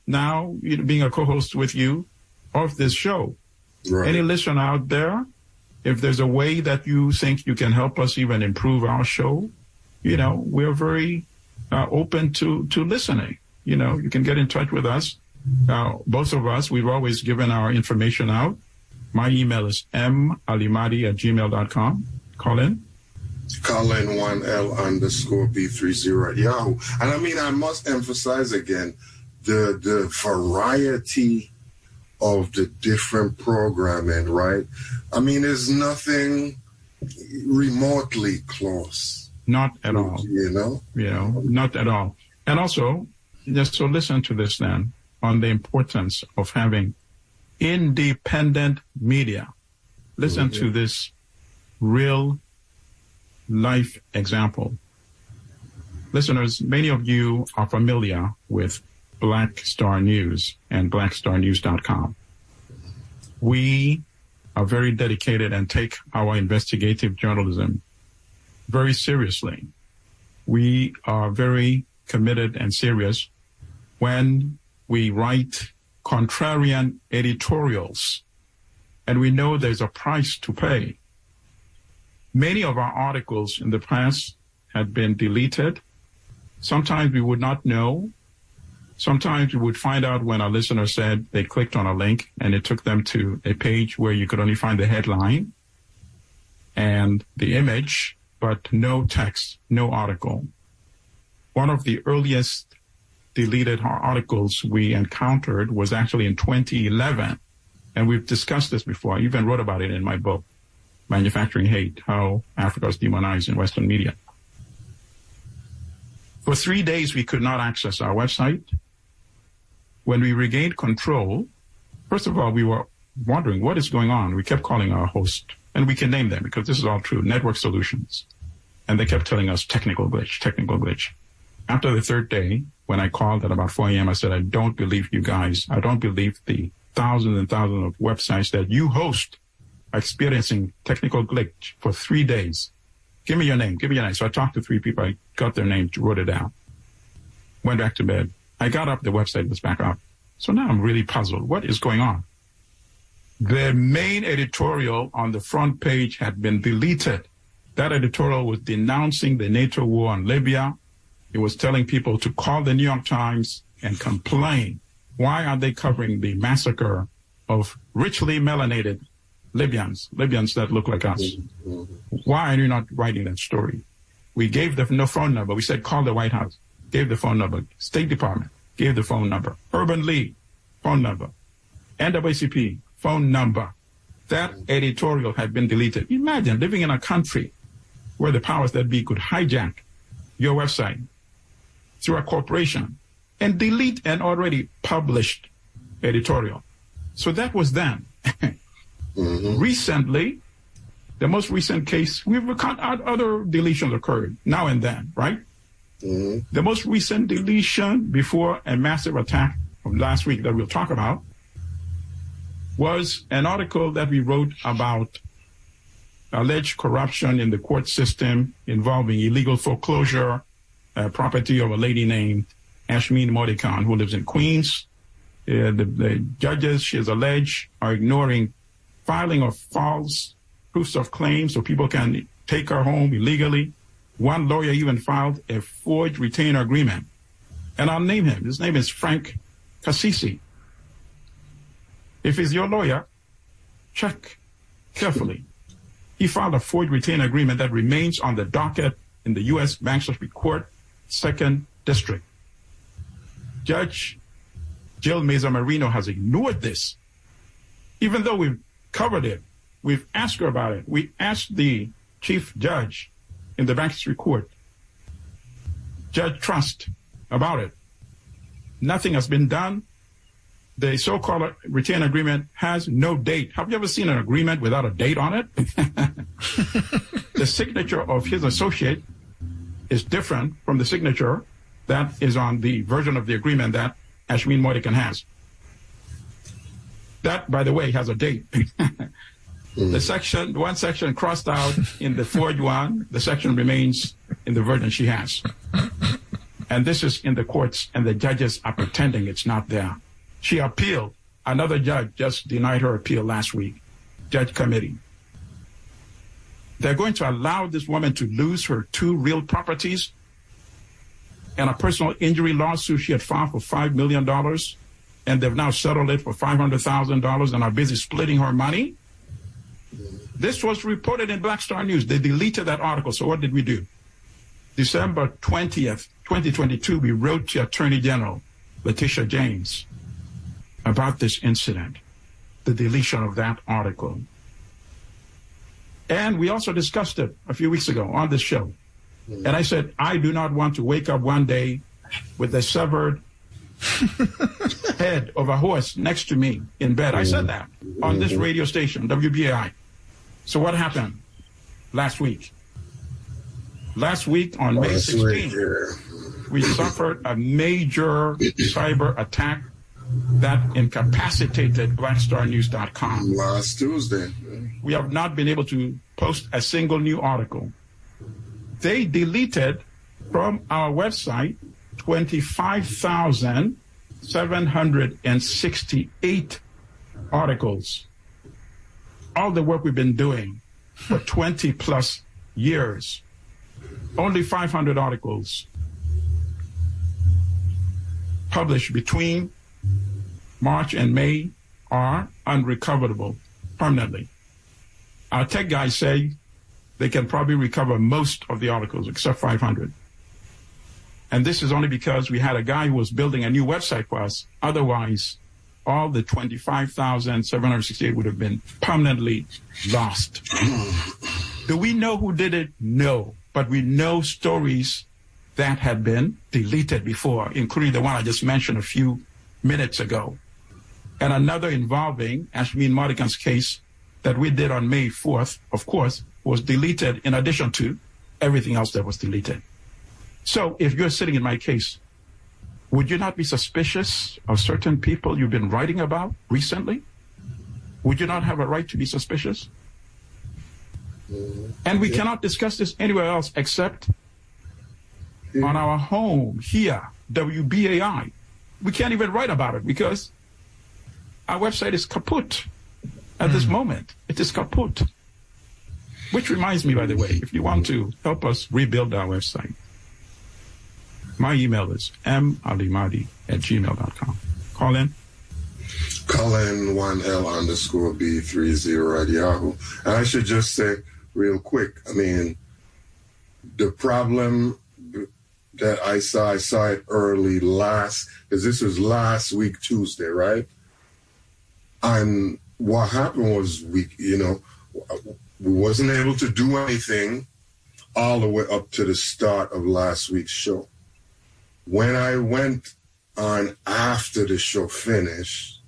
now you know, being a co-host with you of this show. Right. Any listener out there, if there's a way that you think you can help us even improve our show, you know, we're very uh, open to, to listening. You know, you can get in touch with us. Uh, both of us, we've always given our information out. My email is m alimadi at gmail dot com. Call in. Call in one L underscore B three zero at Yahoo. And I mean, I must emphasize again the the variety of the different programming, right? I mean, there's nothing remotely close. Not at all. You know? You know, not at all. And also, just so listen to this then, on the importance of having independent media. Listen mm-hmm. to this real life example. Listeners, many of you are familiar with Black Star News and black star news dot com. We are very dedicated and take our investigative journalism very seriously. We are very committed and serious when we write contrarian editorials, and we know there's a price to pay. Many of our articles in the past had been deleted. Sometimes we would not know. Sometimes we would find out when our listener said they clicked on a link and it took them to a page where you could only find the headline and the image, but no text, no article. One of the earliest deleted articles we encountered was actually in twenty eleven. And we've discussed this before. I even wrote about it in my book, Manufacturing Hate, How Africa is Demonized in Western Media. For three days, we could not access our website. When we regained control, first of all, we were wondering what is going on. We kept calling our host, and we can name them because this is all true, Network Solutions. And they kept telling us technical glitch, technical glitch. After the third day, when I called at about four a.m., I said, I don't believe you guys. I don't believe the thousands and thousands of websites that you host are experiencing technical glitch for three days. Give me your name. Give me your name. So I talked to three people. I got their names, wrote it down, went back to bed. I got up. The website was back up. So now I'm really puzzled. What is going on? The main editorial on the front page had been deleted. That editorial was denouncing the NATO war on Libya. It was telling people to call the New York Times and complain. Why are they covering the massacre of richly melanated Libyans, Libyans that look like us? Why are you not writing that story? We gave the no phone number. We said, call the White House. Gave the phone number. State Department gave the phone number. Urban League, phone number. N double A C P, phone number. That editorial had been deleted. Imagine living in a country where the powers that be could hijack your website through a corporation and delete an already published editorial. So that was then. Mm-hmm. Recently, the most recent case, we've other deletions occurred now and then, right? Mm-hmm. The most recent deletion before a massive attack from last week that we'll talk about was an article that we wrote about alleged corruption in the court system involving illegal foreclosure, uh, property of a lady named Ashmeen Modikan, who lives in Queens. Uh, the, the judges, she is alleged, are ignoring filing of false proofs of claim so people can take her home illegally. One lawyer even filed a forged retainer agreement. And I'll name him. His name is Frank Cassisi. If he's your lawyer, check carefully. He filed a forged retainer agreement that remains on the docket in the U S Bankruptcy Court, Second District. Judge Jill Meza Marino has ignored this. Even though we've covered it, we've asked her about it. We asked the chief judge in the Bankruptcy Court, Judge Trust, about it. Nothing has been done. The so-called retainer agreement has no date. Have you ever seen an agreement without a date on it? The signature of his associate is different from the signature that is on the version of the agreement that Ashmeen Modikan has. That, by the way, has a date. mm. The section, one section crossed out in the forged one, the section remains in the version she has. And this is in the courts, and the judges are pretending it's not there. She appealed. Another judge just denied her appeal last week. Judge committee. They're going to allow this woman to lose her two real properties and a personal injury lawsuit she had filed for five million dollars, and they've now settled it for five hundred thousand dollars and are busy splitting her money. This was reported in Black Star News. They deleted that article. So what did we do? December twentieth, twenty twenty-two, we wrote to Attorney General Letitia James about this incident, the deletion of that article. And we also discussed it a few weeks ago on this show. And I said, I do not want to wake up one day with a severed head of a horse next to me in bed. I said that on this radio station, W B A I. So what happened last week? Last week on May sixteenth, we suffered a major cyber attack that incapacitated black star news dot com. Last Tuesday. We have not been able to post a single new article. They deleted from our website twenty-five thousand seven hundred sixty-eight articles. All the work we've been doing for twenty plus years. Only five hundred articles published between March and May are unrecoverable permanently. Our tech guys say they can probably recover most of the articles except five hundred. And this is only because we had a guy who was building a new website for us. Otherwise, all the twenty-five thousand seven hundred sixty-eight would have been permanently lost. Do we know who did it? No. But we know stories that had been deleted before, including the one I just mentioned a few minutes ago. And another involving Ashmeen Modigan's case that we did on May fourth, of course, was deleted in addition to everything else that was deleted. So if you're sitting in my case, would you not be suspicious of certain people you've been writing about recently? Would you not have a right to be suspicious? And we cannot discuss this anywhere else except on our home here, W B A I. We can't even write about it because our website is kaput at this moment. It is kaput. Which reminds me, by the way, if you want to help us rebuild our website, my email is m alimadi at gmail dot com. Call in. Call in one L underscore B three zero at Yahoo. And I should just say real quick, I mean, the problem that I saw, I saw it early last, because this was last week, Tuesday, right? And what happened was we, you know, we wasn't able to do anything all the way up to the start of last week's show. When I went on after the show finished,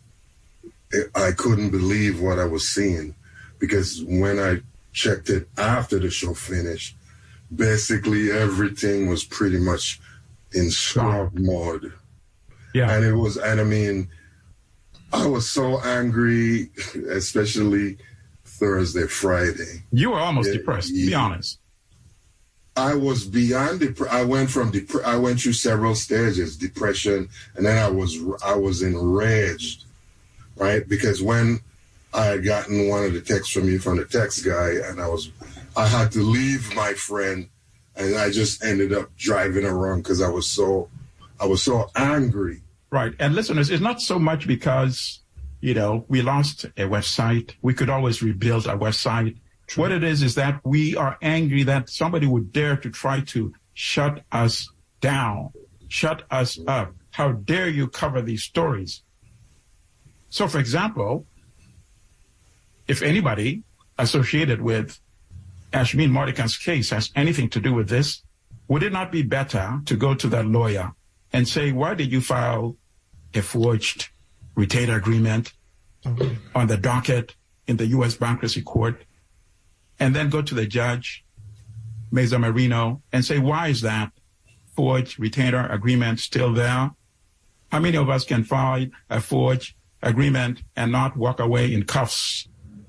I couldn't believe what I was seeing, because when I checked it after the show finished, basically everything was pretty much in scrub mode. Yeah. And it was, and I mean, I was so angry, especially Thursday, Friday. You were almost yeah, depressed, yeah. Be honest. I was beyond dep- I went from dep- I went through several stages, depression, and then I was I was enraged, right? Because when I had gotten one of the texts from you from the text guy, and I was I had to leave my friend, and I just ended up driving around because I was so I was so angry. Right. And listeners, it's not so much because, you know, we lost a website. We could always rebuild our website. True. What it is, is that we are angry that somebody would dare to try to shut us down, shut us up. How dare you cover these stories? So, for example, if anybody associated with Ashmeen Modigan's case has anything to do with this, would it not be better to go to that lawyer and say, why did you file a forged retainer agreement okay. on the docket in the U S bankruptcy court, and then go to the judge, Mesa Marino, and say, why is that forged retainer agreement still there? How many of us can file a forged agreement and not walk away in cuffs,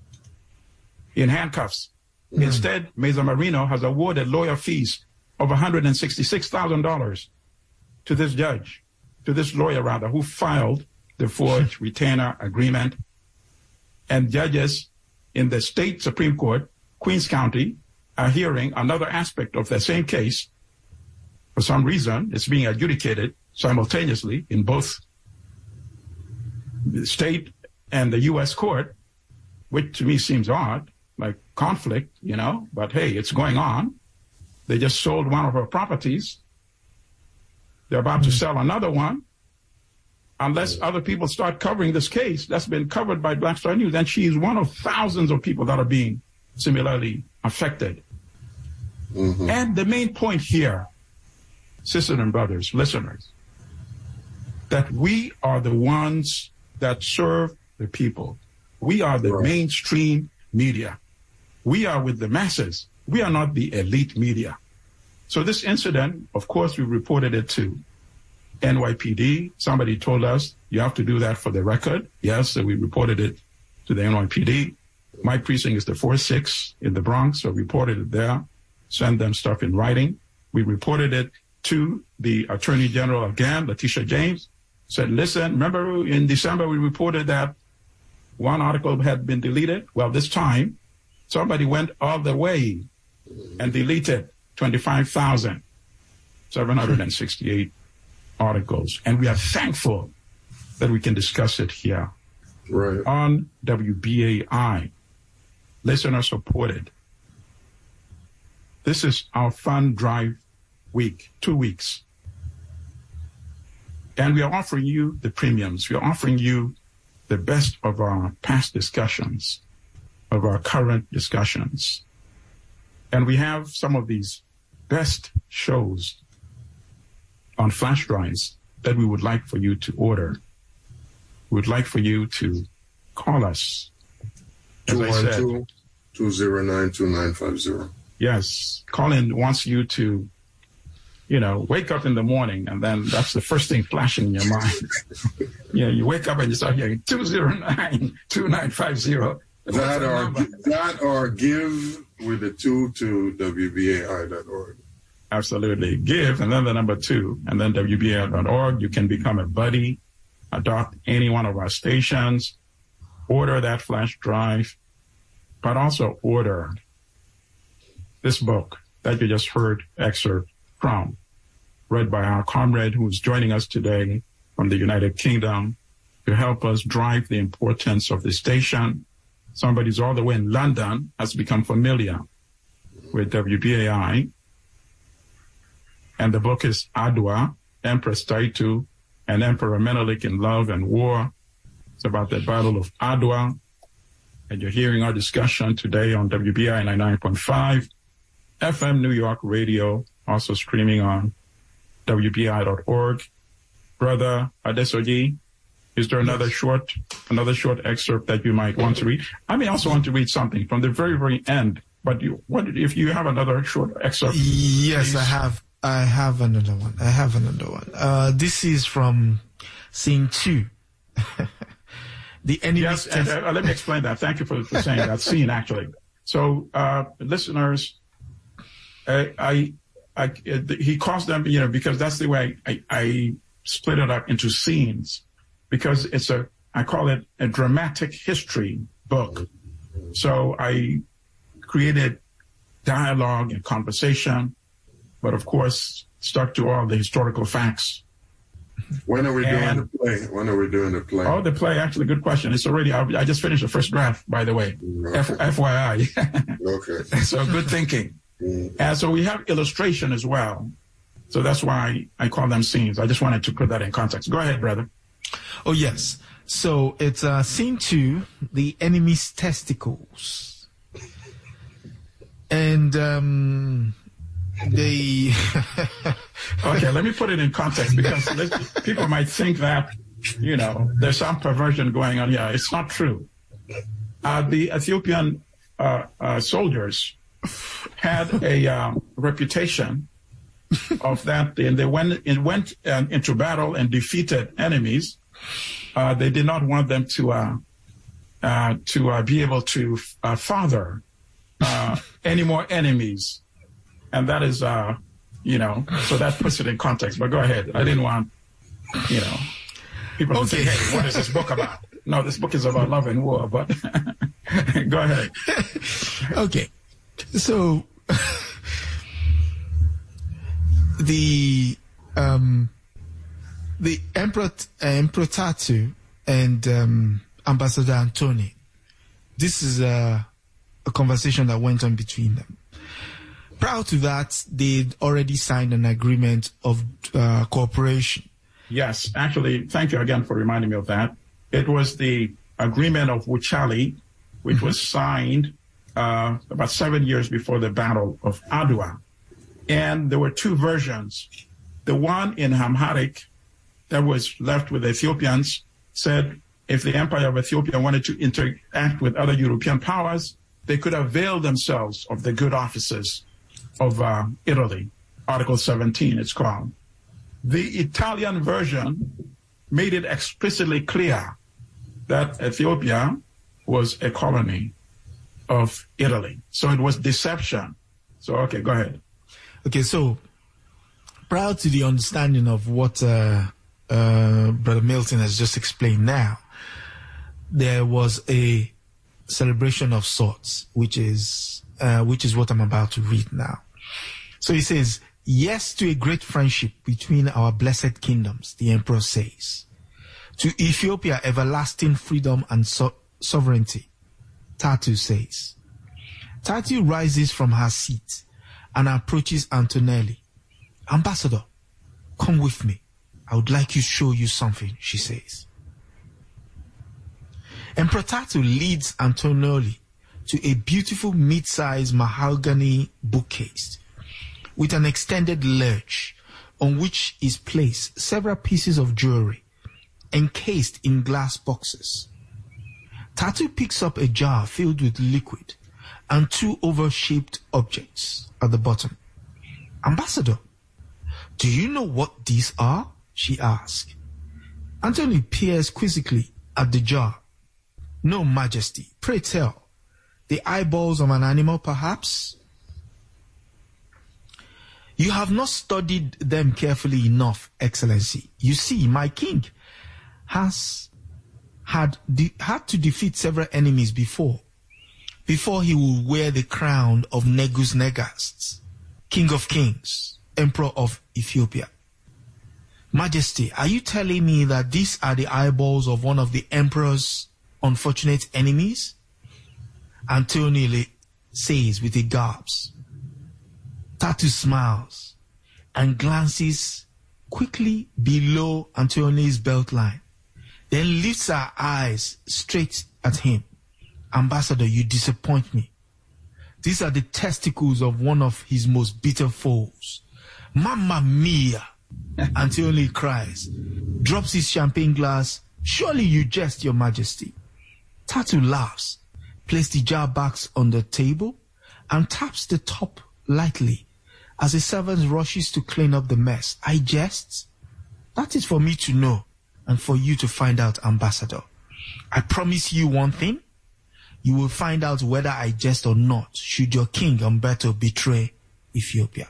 in handcuffs? Mm. Instead, Mesa Marino has awarded lawyer fees of one hundred sixty-six thousand dollars to this judge, to this lawyer rather, who filed the forged retainer agreement. And judges in the state Supreme Court, Queens County, are hearing another aspect of the same case. For some reason, it's being adjudicated simultaneously in both the state and the U S court, which to me seems odd, like conflict, you know, but hey, it's going on. They just sold one of her properties. They're about to sell another one. Unless other people start covering this case that's been covered by Black Star News, and she's one of thousands of people that are being similarly affected. Mm-hmm. And the main point here, sisters and brothers, listeners, that we are the ones that serve the people. We are the right. mainstream media. We are with the masses. We are not the elite media. So this incident, of course, we reported it to N Y P D. Somebody told us you have to do that for the record. Yes, so we reported it to the N Y P D. My precinct is the four six in the Bronx, so we reported it there. Send them stuff in writing. We reported it to the Attorney General again, Letitia James. Said, listen, remember in December we reported that one article had been deleted? Well, this time somebody went all the way and deleted twenty-five thousand seven hundred sixty-eight articles. And we are thankful that we can discuss it here right. on W B A I. Listener supported. This is our fund drive week, two weeks. And we are offering you the premiums. We are offering you the best of our past discussions, of our current discussions. And we have some of these best shows on flash drives that we would like for you to order. We would like for you to call us. As two I one said, two, two zero nine, two nine five zero. Yes, Colin wants you to, you know, wake up in the morning, and then that's the first thing flashing in your mind. Yeah, you wake up and you start hearing two zero nine, two nine five zero. That or, that or give with the two to W B A I dot org. Absolutely. Give, and then the number two, and then W B A I dot org. You can become a buddy, adopt any one of our stations, order that flash drive, but also order this book that you just heard excerpt from, read by our comrade who's joining us today from the United Kingdom to help us drive the importance of the station. Somebody's all the way in London has become familiar with W B A I. And the book is Adwa, Empress Taitu and Emperor Menelik in Love and War. It's about the Battle of Adwa. And you're hearing our discussion today on W B I ninety-nine point five, F M New York Radio, also streaming on W B I dot org. Brother Adesoji, is there another yes. short, another short excerpt that you might want to read? I may also want to read something from the very, very end. But you, what if you have another short excerpt? Yes, please? I have. I have another one. I have another one. Uh, this is from scene two. The enemy. Yes, and, uh, let me explain that. Thank you for, for saying that scene, actually. So, uh, listeners, I, I, I, he calls them, you know, because that's the way I, I split it up into scenes, because it's a, I call it a dramatic history book. So I created dialogue and conversation, but of course stuck to all the historical facts. When are we and, doing the play? When are we doing the play? Oh, the play, actually, good question. It's already, I, I just finished the first draft, by the way. Okay. F, F Y I. Okay. So good thinking. Mm. And so we have illustration as well. So that's why I call them scenes. I just wanted to put that in context. Go ahead, brother. Oh, yes. So it's uh, scene two, the enemy's testicles. And um, they... Okay, let me put it in context, because people might think that, you know, there's some perversion going on here. It's not true. Uh, the Ethiopian uh, uh, soldiers had a uh, reputation of that. And they went, it went uh, into battle and defeated enemies. Uh, they did not want them to uh, uh, to uh, be able to uh, father uh, any more enemies. And that is uh, you know, so that puts it in context. But go ahead. I didn't want, you know, people to Okay. say, hey, what is this book about? No, this book is about love and war, but go ahead. Okay. So the um the Emperor uh, Emperor Tatu and um, Ambassador Antony, this is a, a conversation that went on between them. Prior to that, they'd already signed an agreement of uh, cooperation. Yes, actually, thank you again for reminding me of that. It was the agreement of Wuchali, which mm-hmm. was signed uh, about seven years before the Battle of Adwa. And there were two versions. The one in Amharic that was left with the Ethiopians said if the Empire of Ethiopia wanted to interact with other European powers, they could avail themselves of the good offices of uh, Italy. Article seventeen, it's called. The Italian version made it explicitly clear that Ethiopia was a colony of Italy. So it was deception. So, okay, go ahead. Okay, so prior to the understanding of what uh, uh, Brother Milton has just explained now, there was a celebration of sorts, which is uh, which is what I'm about to read now. So he says, yes to a great friendship between our blessed kingdoms, the emperor says. To Ethiopia, everlasting freedom and so- sovereignty, Tatu says. Tatu rises from her seat and approaches Antonelli. Ambassador, come with me. I would like to show you something, she says. Emperor Tatu leads Antonelli to a beautiful mid-sized mahogany bookcase with an extended ledge on which is placed several pieces of jewelry encased in glass boxes. Tatu picks up a jar filled with liquid and two oval-shaped objects at the bottom. Ambassador, do you know what these are? She asks. Anthony peers quizzically at the jar. No, Majesty, pray tell. The eyeballs of an animal, perhaps? You have not studied them carefully enough, Excellency. You see, my king has had de- had to defeat several enemies before, before he will wear the crown of Negus Negast, King of Kings, Emperor of Ethiopia. Majesty, are you telling me that these are the eyeballs of one of the emperor's unfortunate enemies? Antonio says with a gasp. Tatu smiles and glances quickly below Antonio's belt line, then lifts her eyes straight at him. Ambassador, you disappoint me. These are the testicles of one of his most bitter foes. Mamma mia! Antonio cries, drops his champagne glass. Surely you jest, Your Majesty. Tatu laughs, places the jar back on the table, and taps the top lightly as the servant rushes to clean up the mess. I jest? That is for me to know and for you to find out, Ambassador. I promise you one thing. You will find out whether I jest or not should your king Umberto betray Ethiopia.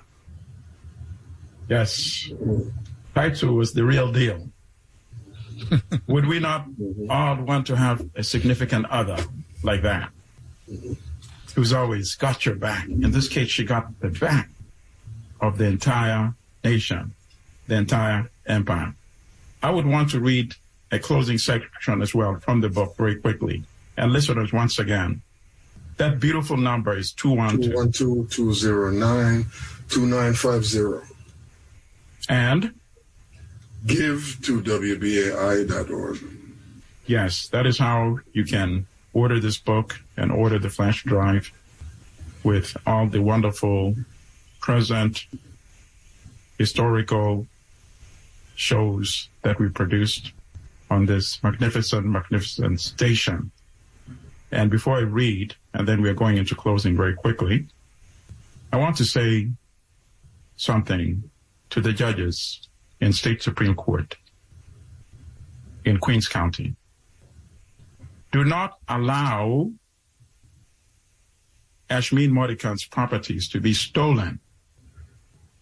Yes. Tatu was the real deal. Would we not all want to have a significant other like that? Who's always got your back. In this case, she got the back of the entire nation, the entire empire. I would want to read a closing section as well from the book very quickly. And listeners, once again, that beautiful number is two one two. two one two, two zero nine, two nine five zero. And? Give to W B A I dot org. Yes, that is how you can order this book and order the flash drive with all the wonderful present historical shows that we produced on this magnificent, magnificent station. And before I read, and then we're going into closing very quickly, I want to say something to the judges in State Supreme Court in Queens County. Do not allow Ashmeen Mordecai's properties to be stolen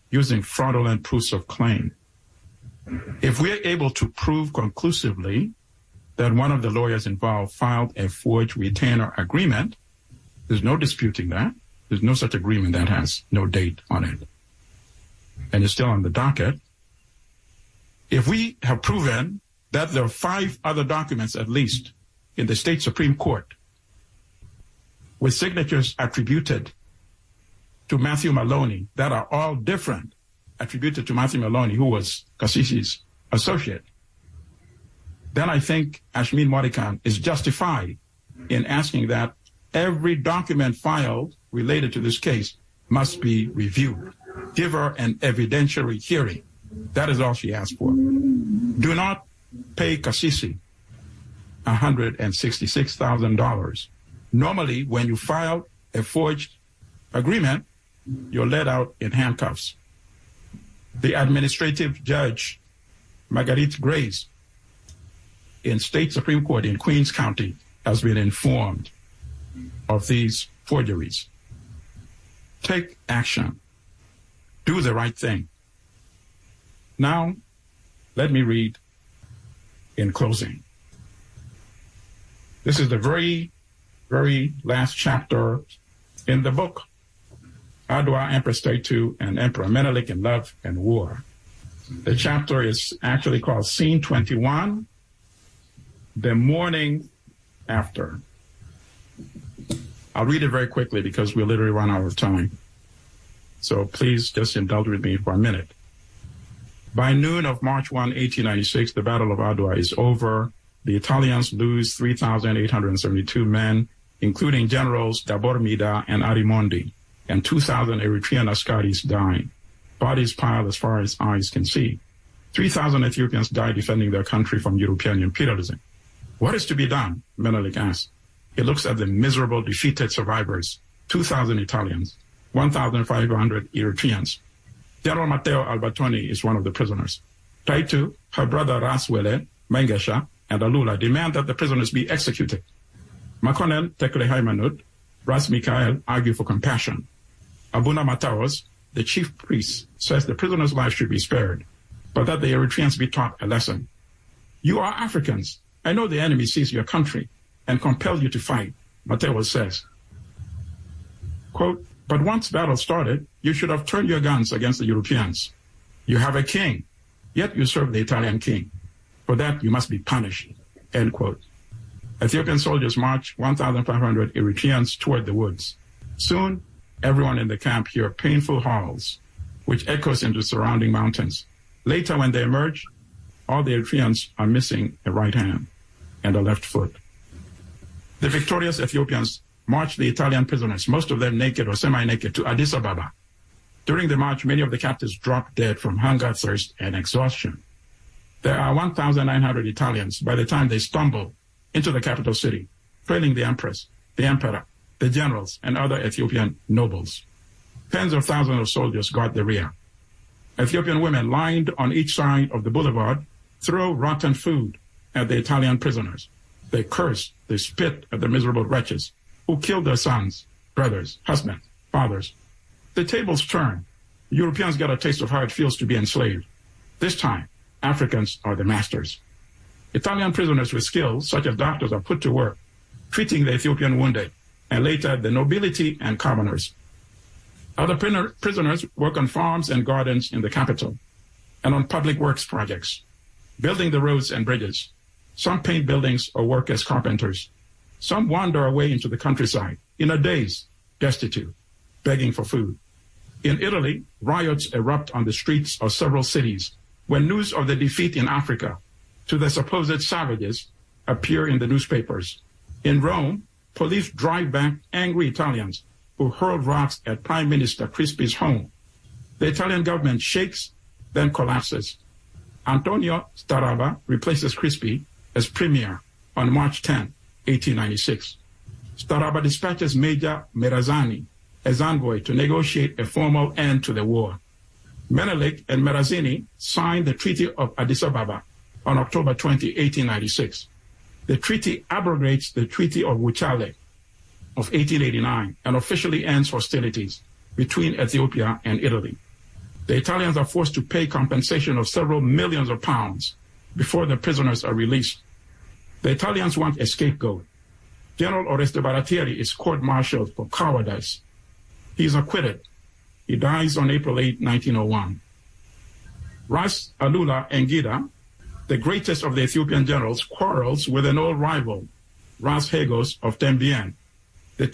using fraudulent proofs of claim. If we're able to prove conclusively that one of the lawyers involved filed a forged retainer agreement, there's no disputing that. There's no such agreement that has no date on it, and it's still on the docket. If we have proven that there are five other documents at least in the state Supreme Court with signatures attributed to Matthew Maloney that are all different, attributed to Matthew Maloney, who was Kassisi's associate, then I think Ashmin Modikan is justified in asking that every document filed related to this case must be reviewed. Give her an evidentiary hearing. That is all she asked for. Do not pay Kassisi one hundred sixty-six thousand dollars. Normally, when you file a forged agreement, you're let out in handcuffs. The administrative judge, Marguerite Grace, in state Supreme Court in Queens County, has been informed of these forgeries. Take action. Do the right thing. Now, let me read in closing. This is the very, very last chapter in the book, Adwa, Empress Taitu, and Emperor Menelik in Love and War. The chapter is actually called Scene twenty-one, The Morning After. I'll read it very quickly because we'll literally run out of time. So please just indulge with me for a minute. By noon of March first, eighteen ninety-six, the Battle of Adwa is over. The Italians lose three thousand eight hundred seventy-two men, including Generals Gabor Mida and Arimondi, and two thousand Eritrean Askaris die. Bodies piled as far as eyes can see. three thousand Ethiopians died defending their country from European imperialism. What is to be done? Menelik asked. He looks at the miserable, defeated survivors, two thousand Italians, one thousand five hundred Eritreans. General Matteo Albertoni is one of the prisoners. Taitu, her brother Raswele, Mengesha, and Alula demand that the prisoners be executed. Makonnen, Tekle Haimanut, Ras Mikael argue for compassion. Abuna Mataos, the chief priest, says the prisoners' lives should be spared, but that the Eritreans be taught a lesson. You are Africans. I know the enemy sees your country and compels you to fight, Mateos says. Quote, but once battle started, you should have turned your guns against the Europeans. You have a king, yet you serve the Italian king. For that, you must be punished, end quote. Ethiopian soldiers march one thousand five hundred Eritreans toward the woods. Soon, everyone in the camp hear painful howls, which echoes into surrounding mountains. Later, when they emerge, all the Eritreans are missing a right hand and a left foot. The victorious Ethiopians march the Italian prisoners, most of them naked or semi-naked, to Addis Ababa. During the march, many of the captives drop dead from hunger, thirst, and exhaustion. There are one thousand nine hundred Italians by the time they stumble into the capital city, trailing the empress, the emperor, the generals, and other Ethiopian nobles. Tens of thousands of soldiers guard the rear. Ethiopian women lined on each side of the boulevard throw rotten food at the Italian prisoners. They curse, they spit at the miserable wretches who killed their sons, brothers, husbands, fathers. The tables turn. Europeans get a taste of how it feels to be enslaved. This time, Africans are the masters. Italian prisoners with skills, such as doctors, are put to work, treating the Ethiopian wounded, and later the nobility and commoners. Other prisoners work on farms and gardens in the capital, and on public works projects, building the roads and bridges. Some paint buildings or work as carpenters. Some wander away into the countryside, in a daze, destitute, begging for food. In Italy, riots erupt on the streets of several cities when news of the defeat in Africa to the supposed savages appear in the newspapers. In Rome, police drive back angry Italians who hurled rocks at Prime Minister Crispi's home. The Italian government shakes, then collapses. Antonio Staraba replaces Crispi as premier on March tenth, eighteen ninety-six. Staraba dispatches Major Merazani as envoy to negotiate a formal end to the war. Menelik and Merazini signed the Treaty of Addis Ababa on October twentieth, eighteen ninety-six. The treaty abrogates the Treaty of Wuchale of eighteen eighty-nine and officially ends hostilities between Ethiopia and Italy. The Italians are forced to pay compensation of several millions of pounds before the prisoners are released. The Italians want a scapegoat. General Oreste Baratieri is court-martialed for cowardice. He is acquitted. He dies on April eighth, nineteen oh one. Ras Alula Engida, the greatest of the Ethiopian generals, quarrels with an old rival, Ras Hagos of Tembien,